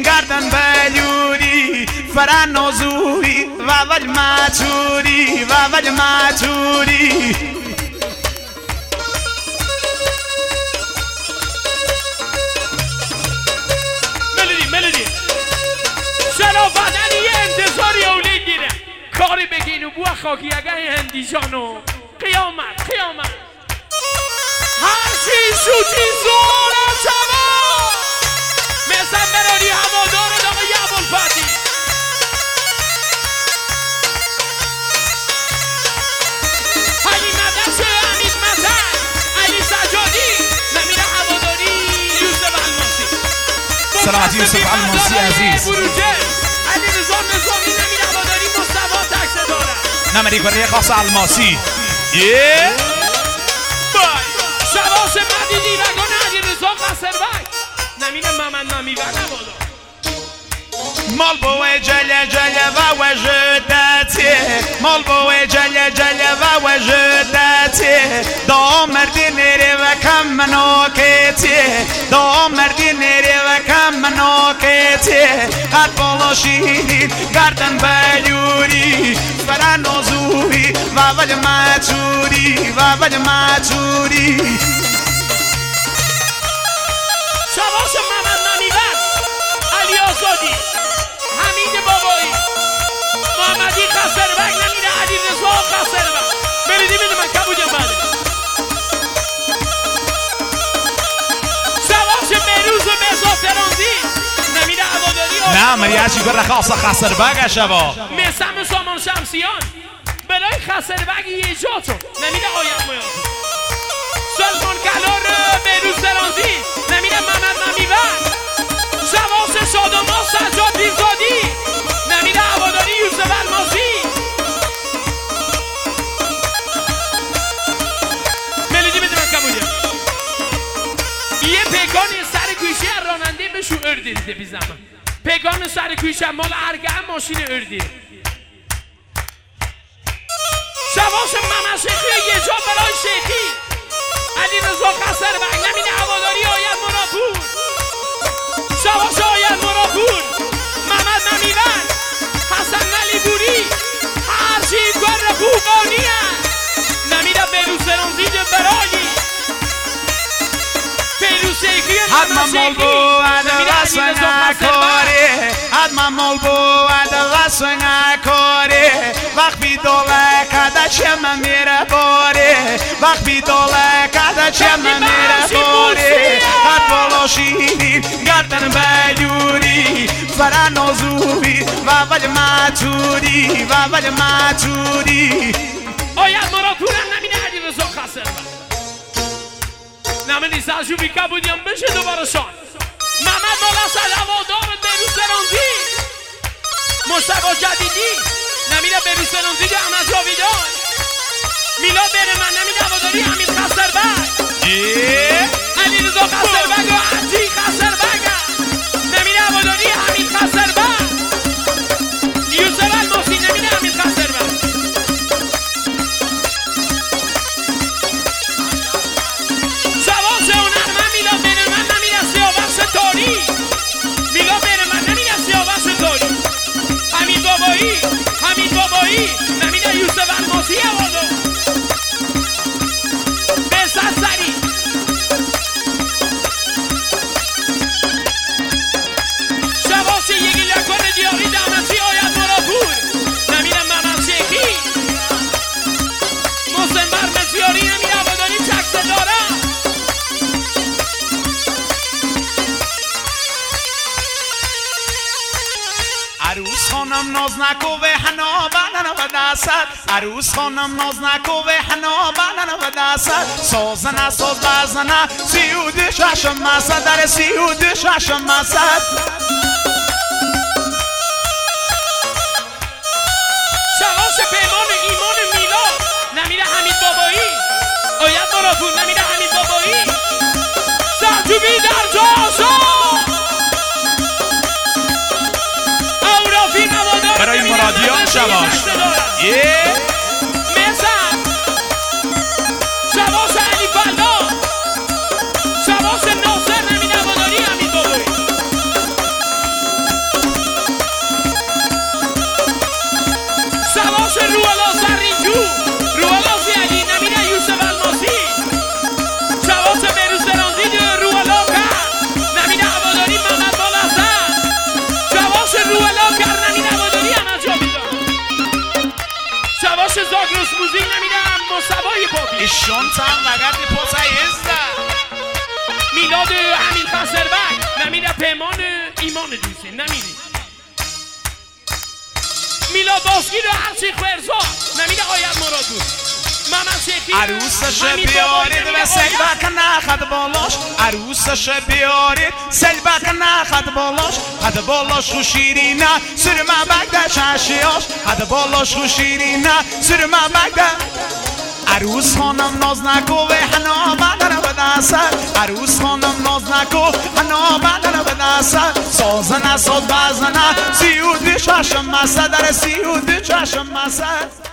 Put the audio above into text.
گردن بلوری فرنازوری و وج ماتوری و وج ماتوری ملودی شرافت علی انتظاری اولی گیره کاری بگین و بو خاکی اگه هندیشانو قیامت هر چی شوچی زور شما مثل برانی هوادار داغی ابوالفتی علی مدرسه امید مطر علی سجادی نمیره هواداری یوسف الماسی سلامتی یوسف الماسی عزیز علی نظامی نمیره هواداری مصطفی تکسه داره نمیری کنه خاص الماسی شواس مدیدی رگان علی رضا قصربک نمینه محمد نمیبر نبادا مال بوی جل و وجدتی مال بوی جل و وجدتی دام مردی نری و کم مناکتی دام مردی نری و کم مناکتی قد بالا شیرین گردن بلوری فرنازوری و وج ماتوری و وج ماتوری شواس محمد نمیبر علی آزادی حمید بابایی محمدی قصربک نمیره علی رضا قصربک بریدی بده من کبوجم بله شواس بروز و بزا ترانزی نمیره هواداری نه مریا چی کار خاص قصربک شبا میسم سامان شمسیان برای قصربک یه جاتو نمیره آیت میاد سلمان کلار بروز ترانزی نمیره محمد نمیبر شواس شاداما سجاد دیزادی نمیره هواداری یوسف الماسی ملودی بده من کمونیم یه پیگان سر کویشه راننده بشو اردی دیده بی زمان پیگان سر کویشه مال ارگه ماشین اردی شواس محمد شیخی یه جا برای شیخی علی رضا قصربک نمیره هواداری آید مرافور شواس آید مرافور محمد نمیبر حسن علی بوری هرچی کار خوبانیه نمیره بیروز رنزید برایی بیروز شیخی حتما مال بود غصه نکاره حتما مال بود غصه نکاره وقت بیداله کده چه من میره باره وقت بیداله کده چه من میره باره قد بالا شیرین گردن بلوری فرنازوری و وج ماتوری و وج ماتوری آید مرافورم نمیره علی رضا قصربک نمیدی سرشو بیکه بودیم بشه دوباره شان محمد مولا سلوادار بیروز رنزی مصطفی جدیدی نمیره بیروز رنزی احمد جاویدان میلاد بره من نمیده هواداری حمید قصربک علی رضا قصربک و عجی قصربک نمیده هواداری حمید قصربک یوسف الماسی نمیده حمید قصربک شواس هنر من میلاد بره من نمیده سیاوش تاری میلاد بره من نمیده سیاوش تاری حمید بابایی نمیده یوسف الماسی هوادار سری شواس یکی لکن دیاری دامتی آید مرافور نمیره محمد شیخی محسن برمسیاری نمیره هواداری چکسه داره عروس خانم ناز نکو و حنا بنن و دست عروس خانم ناز نکو و حنا بنن و دست سازنه ساز بزنه 36 مسد در 36 مسد شواس پیمان ایمان میلاد نمیره حمید بابایی آید مرافور نمیره حمید بابایی سرجوبی در جاشا برای مرادیان شواش مثل شواس علی فلا شواس ناصر نمیده هواداری حمید بابایی باشه زاگرس موزیک نمیدم مصطفی پاپی ایشون تن وقت پوسایزده میلاد امین خسروک نمیده پیمان ایمان دوسته نمیده میلاد باسکی رو هرچی خورزا نمیده آید مراد بود محمد شیخی عروسش بیارید و سلبک نخد بالاش عروسش بیارید سلبک نخد بالاش حد بالاش خو شیرینه سرمه بگده چشیاش حد بالاش خو شیرینه سرمه بگده عروس خانم ناز نکو و حنا بدن به دست عروس خانم ناز نکو حنا بدن به دست سازن ساز بزنه سیود چشم مسد در سیود چشم مسد